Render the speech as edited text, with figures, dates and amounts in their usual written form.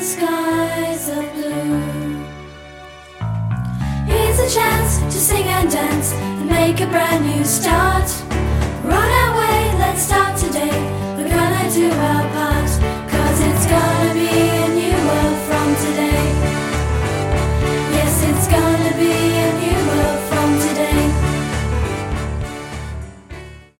skies are blue. Here's a chance to sing and dance and make a brand new start. We're on our way, let's start today.